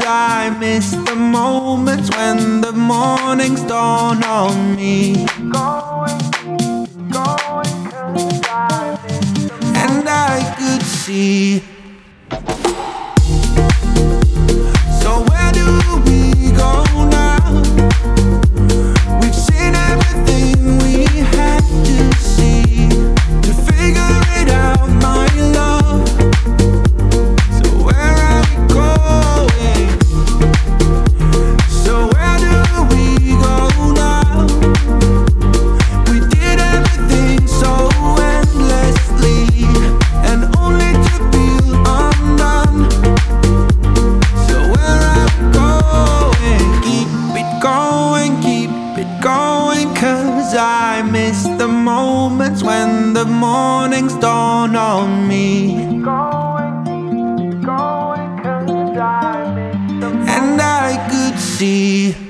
I miss the moments when the mornings dawn on me. And I could see. So where do we go now? We've seen everything we had to see to figure it out, my love. So where are we going? So where do we go now? We did everything so endlessly, and only to feel undone. So where are we going? Keep it going, keep it going, 'cause I miss the moments when the mornings dawn on me. And I could see.